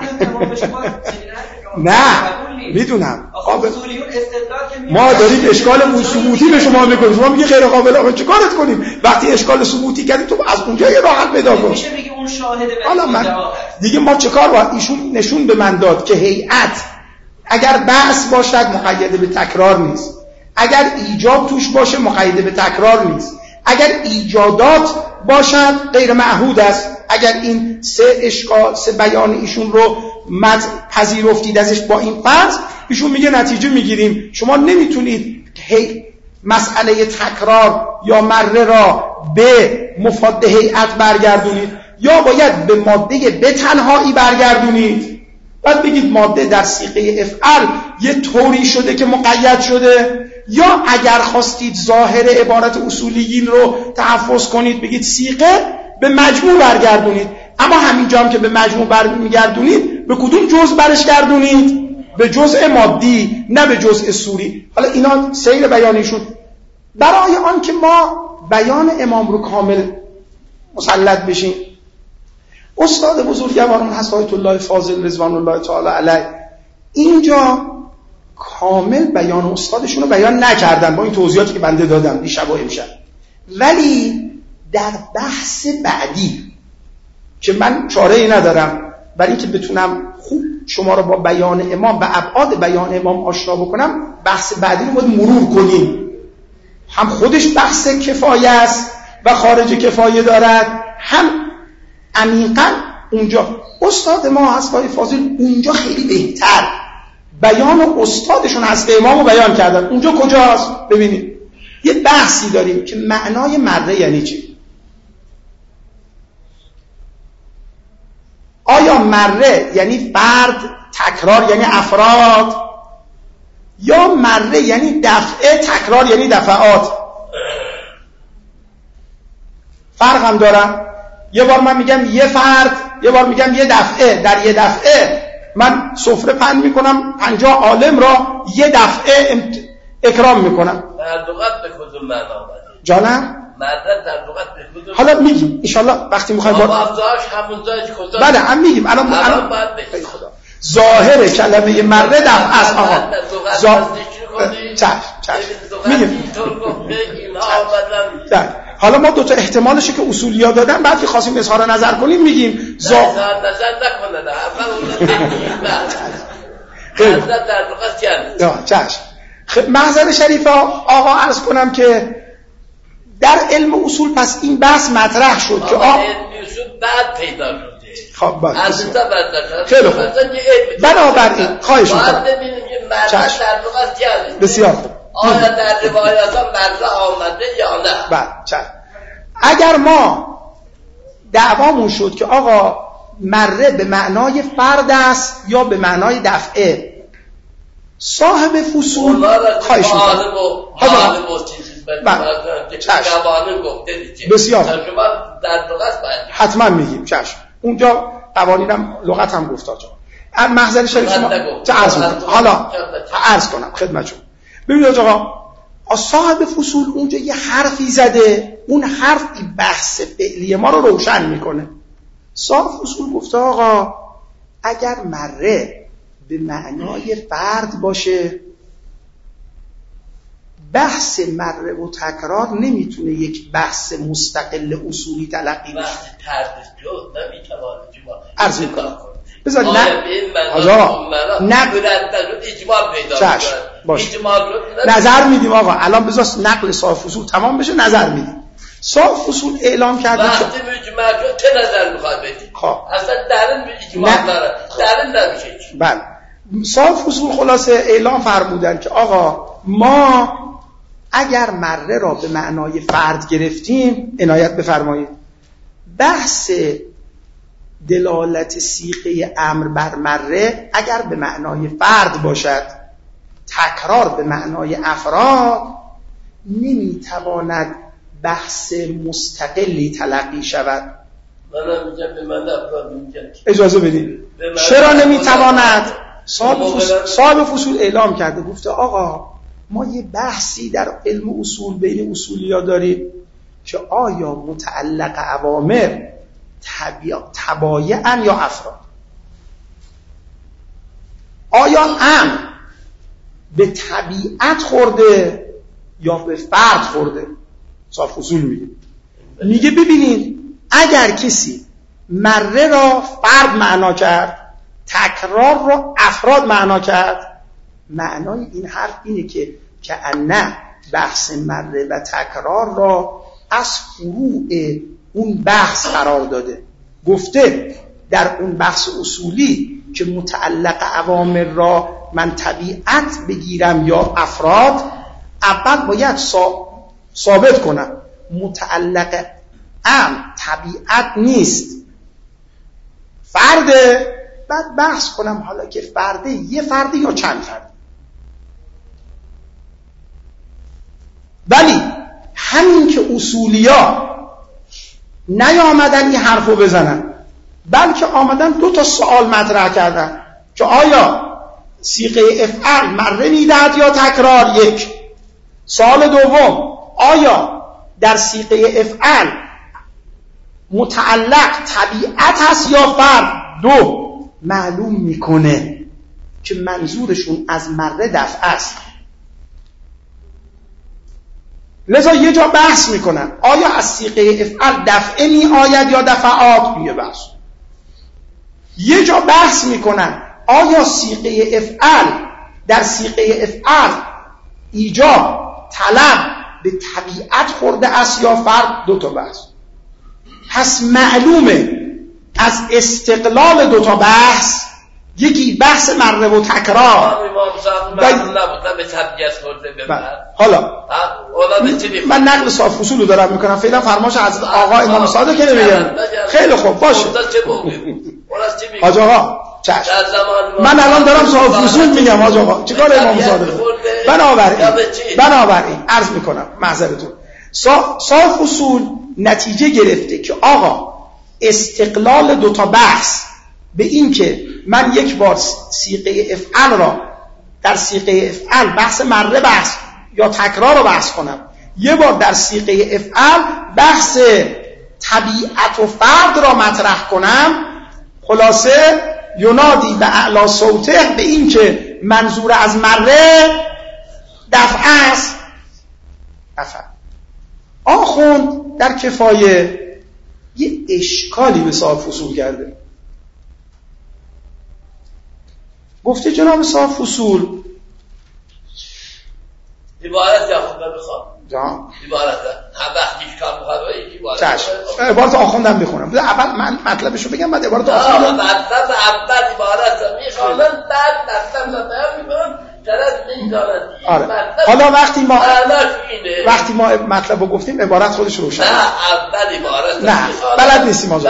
نه میدونم ما داریم اشکال ثبوتی به شما میکنیم، شما میگی غیر قابل. آقا چیکارت کنیم وقتی اشکال ثبوتی کردیم؟ تو از اونجا یه راه حل پیدا کن. میشه بگی اون شاهد. حالا من دیگه ما چه کار باید؟ ایشون نشون به من داد که هیئت اگر بحث باشد مقید به تکرار نیست، اگر ایجاد توش باشه مقید به تکرار نیست، اگر ایجادات باشد غیر معهود است. اگر این سه اشکال سه بیان ایشون رو مد پذیرفتید ازش با این فرض، ایشون میگه نتیجه میگیریم شما نمیتونید هی مسئله تکرار یا مره را به مفاد هیئت برگردونید، یا باید به ماده به تنهایی برگردونید. بعد بگید ماده در صیغه افعل یه طوری شده که مقید شده، یا اگر خواستید ظاهر عبارت اصولیین رو تحفظ کنید بگید صیغه، به مجموع برگردونید. اما همینجا هم که به مجموع برمیگردونید، به کدوم جزء برش گردونید؟ به جزء مادی، نه به جزء صوری. حالا اینا سیر بیانیشون. برای آن که ما بیان امام رو کامل مسلط بشیم، استاد بزرگواران هست آیت الله فاضل رضوان الله تعالی علیه اینجا کامل بیان استادشون رو بیان نکردن با این توضیحاتی که بنده دادم دیشب و امشب، ولی در بحث بعدی که من چاره ای ندارم برای اینکه بتونم خوب شما رو با بیان امام و ابعاد بیان امام آشنا بکنم، بحث بعدی رو باید مرور کنیم. هم خودش بحث کفایه است و خارج کفایه دارد، هم عمیقاً اونجا استاد ما حضرت فاضل اونجا خیلی بهتر بیان استادشون حضرت امام رو بیان کردن. اونجا کجاست؟ ببینید یه بحثی داریم که معنای مره یعنی چی. آیا مره یعنی فرد، تکرار یعنی افراد، یا مره یعنی دفعه، تکرار یعنی دفعات؟ فرق هم دارم. یه بار من میگم یه فرد، یه بار میگم یه دفعه. در یه دفعه من سفره پهن میکنم پنجاه عالم را یه دفعه اکرام میکنم. در لغت به کدوم معنا اومده؟ جانم؟ مره در لغت به کدوم؟ حالا میگیم ان شاءالله وقتی میخوایم با افزایش همون جایی کجا؟ بله هم میگیم. الان الان باید بگیم خدا ظاهر کلمه مره دفع است. آقا ظاهر چش چش میگیم. حالا ما دو تا احتمالشه که اصولیا دادن، بعد که خواستیم اظهار نظر کنیم میگیم ظاهر نظر نکنه. نه اول اون خیلی در لغت یعنی چش. محضر شریف آقا عرض کنم که در علم اصول پس این بحث مطرح شد که آقا علم اصول بعد پیدا شده. خب باید از این بعد خیلی خوب. بنابراین خواهش میکنم باید ببینیم که مره در لغت یعنی بسیار خوب. آیا در روایات ها مره آمده یا نه؟ بله چشم. اگر ما دعوامون شد که آقا مره به معنای فرد است یا به معنای دفعه، صاحب فصول خواهش میکنم بسیار حتما میگیم چشم. اونجا قوانینم لغت هم گفت آجا محضر شریف شما چه عرض میکنم. حالا عرض کنم خدمتشون. ببینید آقا صاحب فصول اونجا یه حرفی زده، اون حرف بحث فعلی ما رو روشن میکنه. صاحب فصول گفته آقا اگر مره به معنای فرد باشه، بحث مره و تکرار نمیتونه یک بحث مستقل اصولی تلقی بشه. بحث تردد نمیتونه عرض میکنم بذار نه آقا نقل اجمال پیدا باشه نظر میدیم آقا. الان بذار نقل صاحب فصول تمام بشه نظر میدیم. صاحب فصول اعلام کرده وقتی اجمال شد چه نظر میخواد بدید؟ خب اصلا درن اجمال داره درن نمیشه. بله صاحب فصول خلاصه اعلام فرمودن که آقا ما اگر مره را به معنای فرد گرفتیم، عنایت بفرمایید، بحث دلالت صیغه امر بر مره اگر به معنای فرد باشد، تکرار به معنای افراد، نمیتواند بحث مستقلی تلقی شود. من میگم به معنی افراد میگم. اجازه بدید. چرا نمیتواند؟ صاحب فصول, صاحب فصول اعلام کرده، گفته آقا ما یه بحثی در علم اصول بین اصولیا داریم که آیا متعلق اوامر تبایعن یا افراد؟ آیا امر به طبیعت خورده یا به فرد خورده؟ صاحب فصول میگه میگه ببینید اگر کسی مره را فرد معنا کرد، تکرار را افراد معنا کرد، معنای این حرف اینه که که نه بحث مره و تکرار را از فروع اون بحث قرار داده. گفته در اون بحث اصولی که متعلق اوامر را من طبیعت بگیرم یا افراد، اول باید ثابت کنم متعلق ام طبیعت نیست، فرده، بعد بحث کنم حالا که فرده یه فرده یا چند فرد. ولی همین که اصولیا نیامدن این حرفو بزنن، بلکه آمدن دو تا سوال مطرح کردن که آیا صیغه افعل مره میدهد یا تکرار؟ یک. سوال دوم، آیا در صیغه افعل متعلق طبیعت هست یا فرد؟ دو. معلوم میکنه که منظورشون از مره دفع است. لذا یه جا بحث میکنن آیا از صیغه افعل دفعه می آید یا دفعات؟ یه بحث. یه جا بحث میکنن آیا صیغه افعل در صیغه افعل ایجاب طلب به طبیعت خورده است یا فرد؟ دو تا بحث. پس معلومه از استقلال دو تا بحث، یکی بحث مره و تکرار حالا من نقل صاف اصول رو دارم میکنم فعلا، فرماش از آقا امام صادق که نمیگم. خیلی خوب باشه حاج آقا، چشم. من الان دارم صاف اصول میگم حاج آقا، چیکار امام صادق؟ بنابراین بنابراین عرض میکنم معذرتون، صاف اصول نتیجه گرفته که آقا استقلال دو تا بحث به این که من یک بار صیغه افعل را در صیغه افعل بحث مره بحث یا تکرار رو بحث کنم، یه بار در صیغه افعل بحث طبیعت و فرد را مطرح کنم، خلاصه ینادی به اعلی صوته به این که منظور از مره دفع است. دفع. آخوند در کفایه یه اشکالی به صاحب فصول کرده. گفته جناب صاحب فصول عبارت یا خود بخوام جان عبارت هم وقتیش کار مخواهی عبارت چشم عبارت آخوندم بخونم. اول من مطلبشو بگم بعد عبارت آخوندم. مطلب اول عبارت میخوانم بعد مطلب رو بیان میکنم طرف نمیداند. آره. حالا وقتی ما وقتی ما مطلب رو گفتیم عبارت خودش روشن. نه اول عبارت نه بلد نیستیم آجا.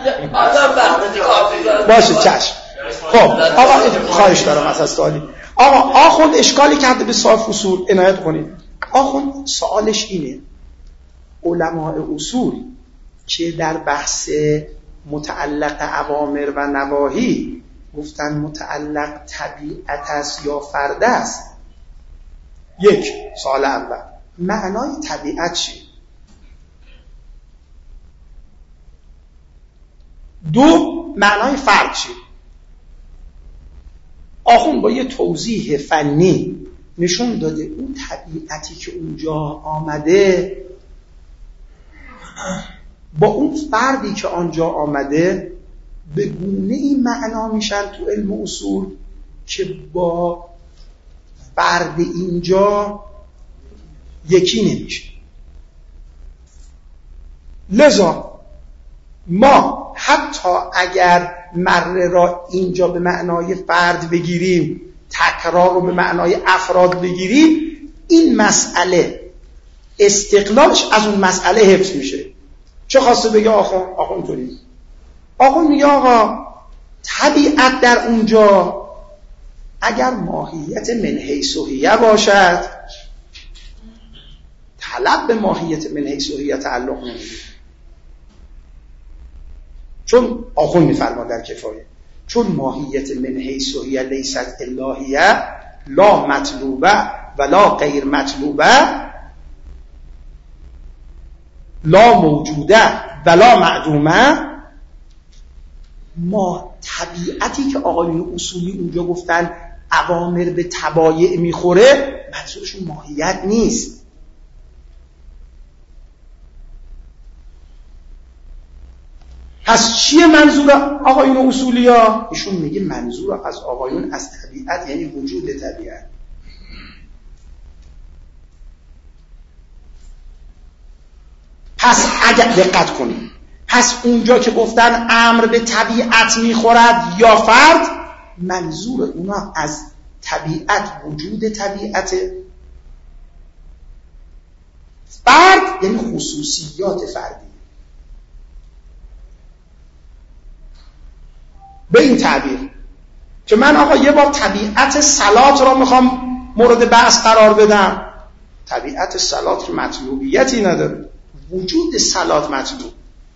باشه چشم. خب آقا خواهش دارم از سوالی. آقا آخوند اشکالی کرده به صاحب اصول، عنایت کنید. آخوند سوالش اینه، علماء اصول که در بحث متعلق اوامر و نواهی گفتن متعلق طبیعت است یا فرد است. یک، سوال اول معنای طبیعت چیه؟ دو، معنای فرد چیه؟ آخوند با یه توضیح فنی نشون داده اون طبیعتی که اونجا آمده با اون فردی که آنجا آمده به گونه این معنا میشن تو علم اصول که با فرد اینجا یکی نمیشه. لذا ما حتی اگر مره را اینجا به معنای فرد بگیریم، تکرار رو به معنای افراد بگیریم، این مسئله استقلالش از اون مسئله حفظ میشه. چه خواسته بگه آخون؟ آخون اینطوری. آخون میگه آقا طبیعت در اونجا اگر ماهیت من حیث و هیه باشد، طلب به ماهیت من حیث و هیه تعلق نمیگیره. چون آخون میفرما در کفایه چون ماهیت من حیث و هیه لیست الهیه لا مطلوبه ولا غیر مطلوبه لا موجوده ولا معدومه، ما طبیعتی که آقایون اصولی اونجا گفتن اوامر به تبایع میخوره، منظورشون ماهیت نیست. پس چیه منظور آقایون اصولی ها؟ ایشون میگه منظور از آقایون از طبیعت یعنی وجود طبیعت. پس اگر دقت کنید، پس اونجا که گفتن امر به طبیعت میخورد یا فرد، منظور اونا از طبیعت وجود طبیعت، فرد یعنی خصوصیات فردی. به این تعبیر که من آقا یه بار طبیعت صلات را میخوام مورد بحث قرار بدم، طبیعت صلات مطلوبیتی نداره. وجود صلات مطلوب.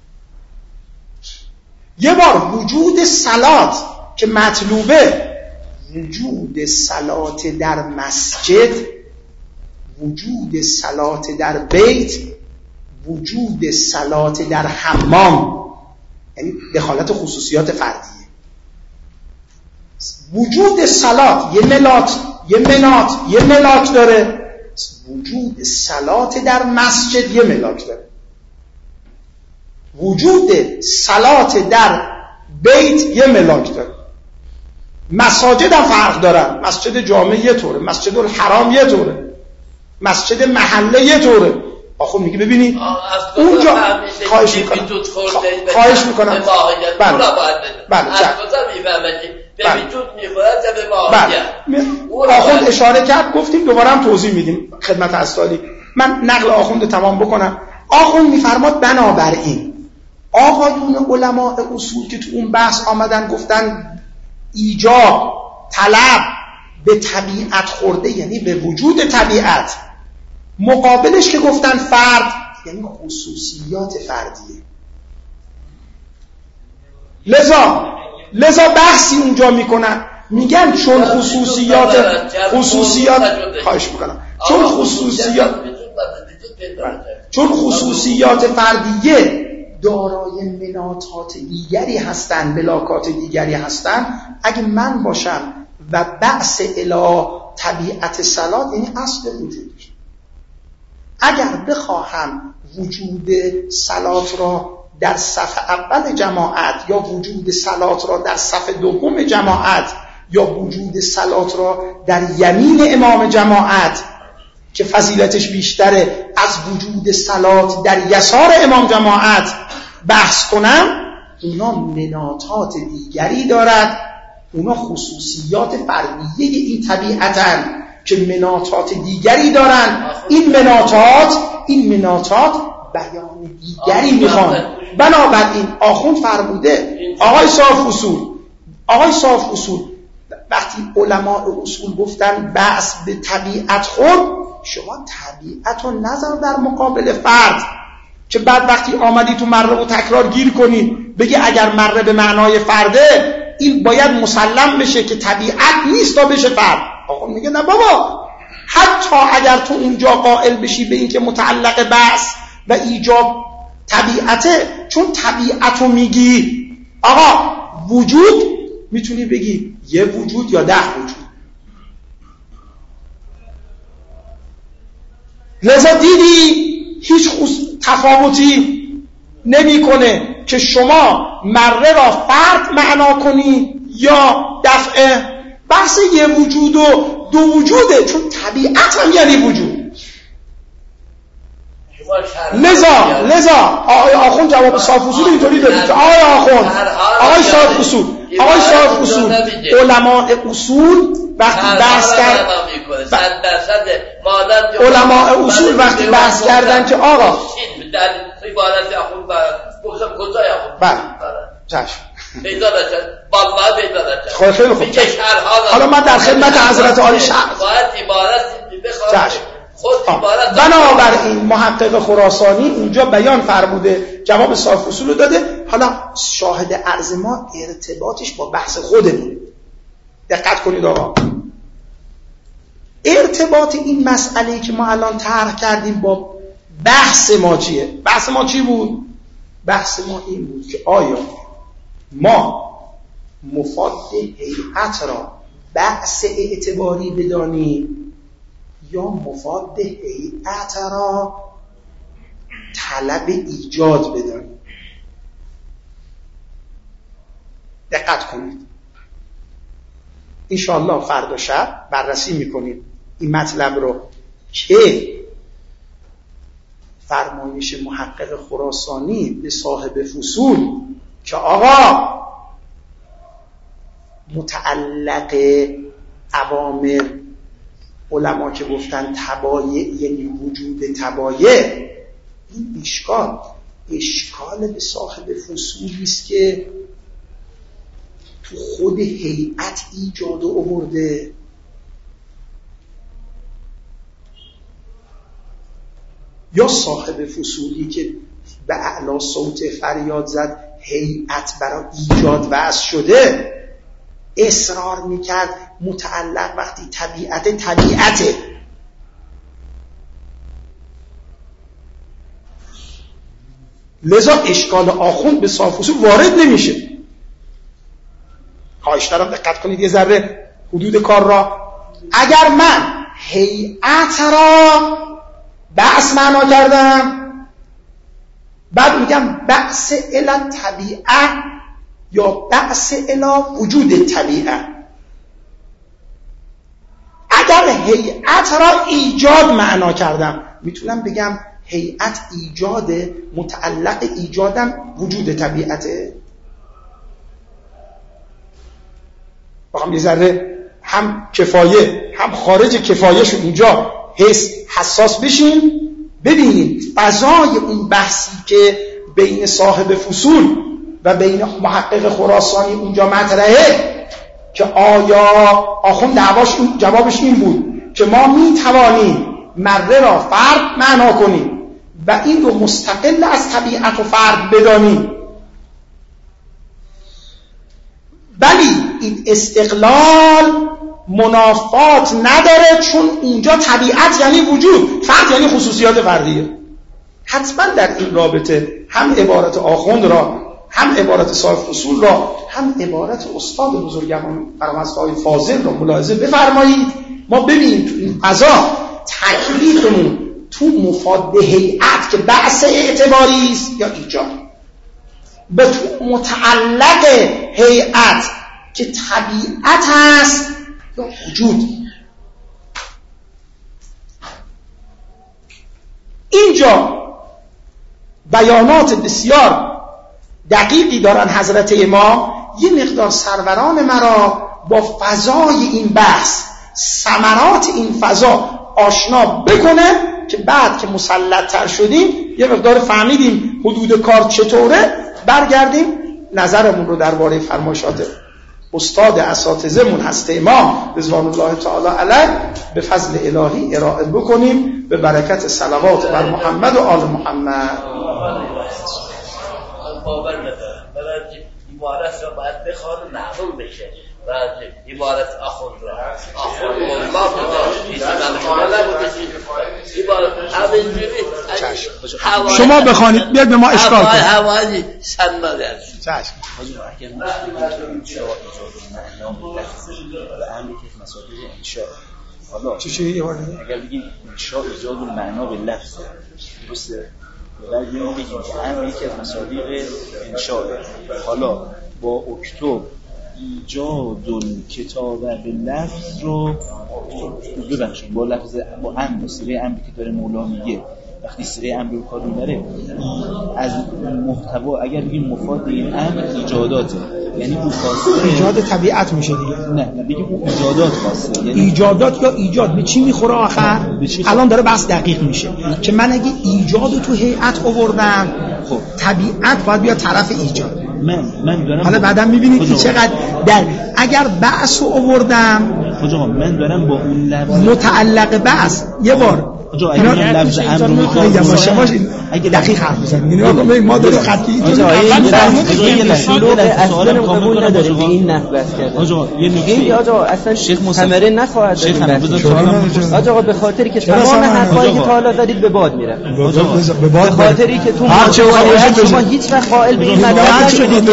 یه بار وجود صلات که مطلوبه، وجود صلات در مسجد، وجود صلات در بیت، وجود صلات در حمام، یعنی دخالت خصوصیات فردیه. وجود صلات یه ملاک یه منات یه ملاک داره، وجود صلات در مسجد یه ملاک داره. وجود صلات در بیت یه ملاک داره. مساجد هم فرق دارن. مسجد جامع یه طوره، مسجد الحرام یه طوره، مسجد محله یه طوره. آخه میگه ببینید اونجا خواهش میکنم خواهش میکنم بله بله به وجود میخورد یا به ماهیت. آخوند اشاره کرد، گفتیم دوباره هم توضیح میدیم خدمت اساتید. من نقل آخوند تمام بکنم. آخوند میفرماد بنابراین آقایون علماء اصول که تو اون بحث آمدن گفتن ایجاب طلب به طبیعت خورده، یعنی به وجود طبیعت، مقابلش که گفتن فرد یعنی خصوصیات فردیه. لذا لذا بحثی اونجا میکنن، میگن چون خصوصیات خصوصیات خواهش میکنم چون خصوصیات چون خصوصیات فردیه دارای مناطات دیگری هستن، ملاکات دیگری هستن، اگه من باشم و بحث الی طبیعت صلات یعنی اصل وجودش، اگر بخواهم وجود صلات را در صف اول جماعت یا وجود صلات را در صف دوم جماعت یا وجود صلات را در یمین امام جماعت که فضیلتش بیشتره از وجود صلات در یسار امام جماعت بحث کنم، اونا مناطات دیگری دارد، اونا خصوصیات فردیه این طبیعتن که مناطات دیگری دارن. این مناطات این مناطات بیان دیگری میخوان. بنابراین آخوند فرموده، آقای صاحب اصول آقای صاحب اصول وقتی علماء اصول گفتن بحث به طبیعت خورد، شما طبیعت رو نظر در مقابل فرد که بعد وقتی آمدی تو مره و تکرار گیر کنی بگی اگر مره به معنای فرده این باید مسلم بشه که طبیعت نیست تا بشه فرد. آقا میگه نه بابا، حتی اگر تو اونجا قائل بشی به این که متعلق بحث و ایجاب طبیعته، چون طبیعت رو میگی آقا وجود میتونی بگی یه وجود یا ده وجود. لذا دیدی هیچ تفاوتی نمیکنه که شما مره را فرد معنا کنی یا دفعه. بحث یه وجود و دو وجوده، چون طبیعت هم یعنی وجود. لذا لذا آقای آخوند جواب صاحب اصول اینطوری دادید که آقای آخوند آقای صاحب اصول آقای صاحب اصول علماء اصول وقتی بحث کرد علماء اصول وقتی بحث کردن که آقا در عبارت آخوند گفتم کجای آخوند بله چشم پیدا نشد بالما پیدا نشد خیلی خوب. حالا من در خدمت حضرت عالی شهر باید عبارت بخواد خود عبارت. بنابراین محقق خراسانی اونجا بیان فرموده، جواب صاحب اصول رو داده. حالا شاهد عرض ما ارتباطش با بحث خودمون. دقت کنید آقا، ارتباط این مسئله‌ای که ما الان طرح کردیم با بحث ما چیه؟ بحث ما چی بود؟ بحث ما این بود که آیا ما مفاد هیئت را بحث اعتباری بدانیم یا مفاد هیئت را طلب ایجاد بدانیم. دقت کنید، انشاءالله فردا شب بررسی میکنیم این مطلب رو که فرمایش محقق خراسانی به صاحب فصول که آقا متعلق اوامر علما که گفتن تبایع یعنی وجود تبایع، این اشکال اشکال به صاحب فصولی است که تو خود هیئت ایجاد و آورده. یا صاحب فصولی که به اعلی صوت فریاد زد هیئت برای ایجاد وضع شده، اصرار میکرد متعلق وقتی طبیعت طبیعته. لذا اشکال آخوند به صاحب فصول وارد نمیشه. خواهش دارم دقت کنید یه ذره حدود کار را. اگر من هیئت را بعث معنا کردم، بعد میگم بعث الی طبیعه یا بعث الی وجود طبیعه. اگر هیئت را ایجاد معنا کردم، میتونم بگم هیئت ایجاد متعلق ایجادم وجود طبیعته. بخوام یه ذره هم کفایه هم خارج کفایه شد اونجا حس حساس بشین، ببینید فضای اون بحثی که بین صاحب فصول و بین محقق خراسانی اونجا مطرحه که آیا آخوند دعواش جوابش این بود که ما میتوانیم مره را فرد معنا کنیم و این رو مستقل از طبیعت و فرد بدانیم، ولی این استقلال منافات نداره چون اینجا طبیعت یعنی وجود، فرد یعنی خصوصیات فردیه. حتما در این رابطه هم عبارت آخوند را، هم عبارت صاحب فصول را، هم عبارت استاد بزرگوار فرامسته فاضل را ملاحظه بفرمایید. ما ببینیم تو این فضا تکلیفمون تو مفاد هیئت که بحث اعتباری است یا ایجاد، به تو متعلق هیئت که طبیعت است یا وجود. اینجا بیانات بسیار دقیقی دارن حضرت امام، یه مقدار سروران مرا با فضای این بحث، ثمرات این فضا آشنا بکنه که بعد که مسلط تر شدیم یه مقدار فهمیدیم حدود کار چطوره، برگردیم نظرمون رو درباره فرمایشات استاد اساتذه‌مون هست امام رضوان الله تعالی علیه به فضل الهی ارائه بکنیم به برکت صلوات بر محمد و آل محمد. باور ندارم برای عبارت را باید بخوان معلوم بشه و عبارت آخوند را آخوند الله بوده شما بخوانید بیاد به ما اشکال کنید. حوالی سنماده چشم اگر انشاء ایجاد المعنا به امری که مصادیق انشاء، حالا چی چی اگر بگیم انشاء ایجاد المعنا به لفظ درسته، و بگیم که امری که مصادیق انشاء، حالا با اکتب ایجاد الکتاب به لفظ رو ببخشید با لفظ با امر سیره امری که داره مولا میگه، وقتی سیره امر رو کار میبره از محتوا اگر بگیم مفاد این امر ایجاداته، یعنی اون خاصه ایجاد طبیعت میشه دیگه. نه نه بگیم اون ایجادات خاصه، یعنی ایجادات یا ایجاد به چی میخوره آخر؟ الان داره بحث دقیق میشه که من اگه ایجاد تو هیئت آوردم، خب طبیعت باید بیاد طرف ایجاد. من من دارم حالا بعدا میبینید که چقدر در اگر بعث رو آوردم آقا من دارم با اون لفظ متعلق بعث یه بار آقا اگه این لفظ امر رو میگم باشه باشه اگه دقیق حرف بزنید یعنی آقا ما داریم خطی اول فرمودید شلوغ اصلا قبول نداره به این نحو بس کرده. آقا یه نکته آقا اصلا ثمره نخواهد داد. آقا به خاطری که تمام حرفایی که تا حالا زدید به باد میره، به خاطری که تو شما هیچ وقت قائل به این مدار نشدید.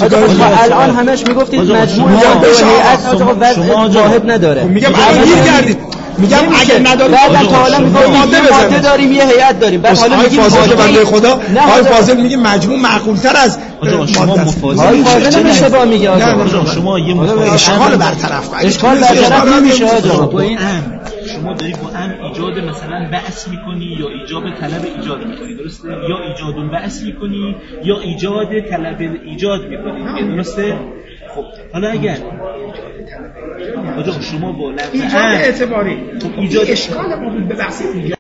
الان همش میگفتید مجموعه هیئت آقا وضع واحد نداره. میگم الان گردید میگم اگه نداریم بعد تا حالا میگم ماده داریم یه هیئت داریم، بعد حالا میگیم فاضل بنده خدا آقای فاضل میگه مجموع معقول‌تر از شما مفاضل آقای فاضل میشه با میگه آقا شما یه مفاضل اشکال برطرف کنید، اشکال برطرف نمیشه آقا. با این امر شما داری با امر ایجاد مثلا بعث میکنی یا ایجاب طلب ایجاد میکنی، درسته؟ یا ایجاد البعث میکنی یا ایجاد طلب ایجاد میکنی، درسته؟ خب حالا اگر آقا شما با لفظ ایجاد اعتباری خب ایجاد اشکال ما به بحث